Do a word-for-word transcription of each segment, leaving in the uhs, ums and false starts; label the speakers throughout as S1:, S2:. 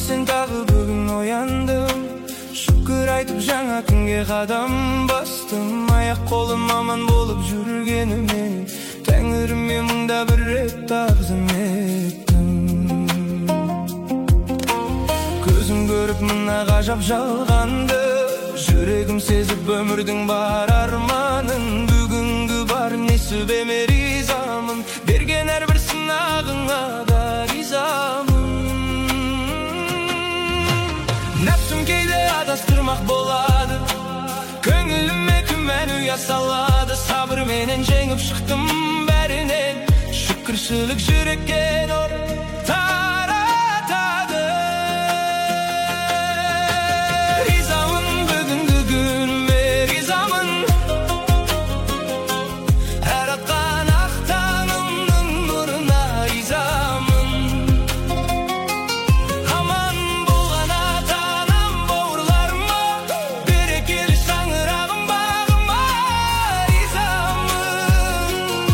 S1: сен тағы бүгін ояндым. Шүкір айтып жаңа күнге қадам бастым. Аяқ қолым аман болып жүргеніме Тәңіріме мыңда бір рет тағзым еттім. Көзім көріп мына ғажап жалғанды, жүрегім сезіп өмірдің бар арманын. Бүгінгі бар несібеме ризамын, берген әрбір сынағыңа да ризамын. Нәпсім кейде адастырмақ болады, көңіліме күмән ұя салады. Сабырменен жеңіп шықтым бәрінен, шүкіршілік жүрекке нұр таратады. Ризамын бүгінгі күніме ризамын, әр атқан ақ таңымның нұрына ризамын. Аман болған ата-анам бауырларыма, берекелі шаңырағым бағыма ризамын.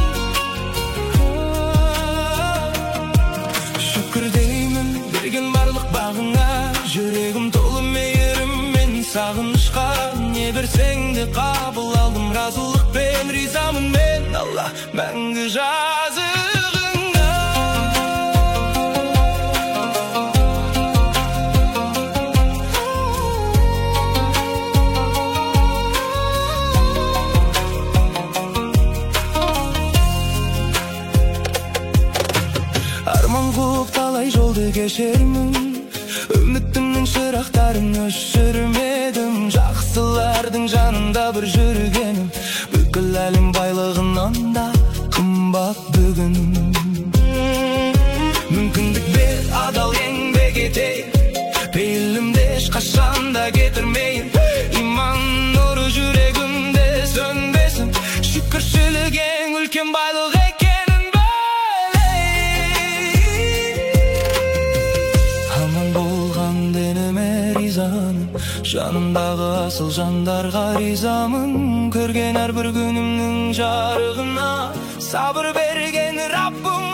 S1: Шүкір деймін берген барлық бағыңа, жүрегім толы мейіріммен сағынышқа. Не берсең де қабыл алдым разылықпен, ризамын мен Алла мәңгі жазығыңа. Арман қуып талай жолды кешермін, үмітімнің шырақтарын өшірмедім. Жақсылардың жанында бір жүргенім, бүкіл әлем байлығынан да қымбат бүгін. Мүмкіндік бер, адал еңбек етейін, пейілімді ешқашан да кетірмейін. Иман нұры жүрегімде сөнбесін, шүкіршілік ең үлкен байлық екенін ризамын, жанымдағы асыл жандарға ризамын. Көрген әрбір күнімнің жарығына, сабыр берген Раббым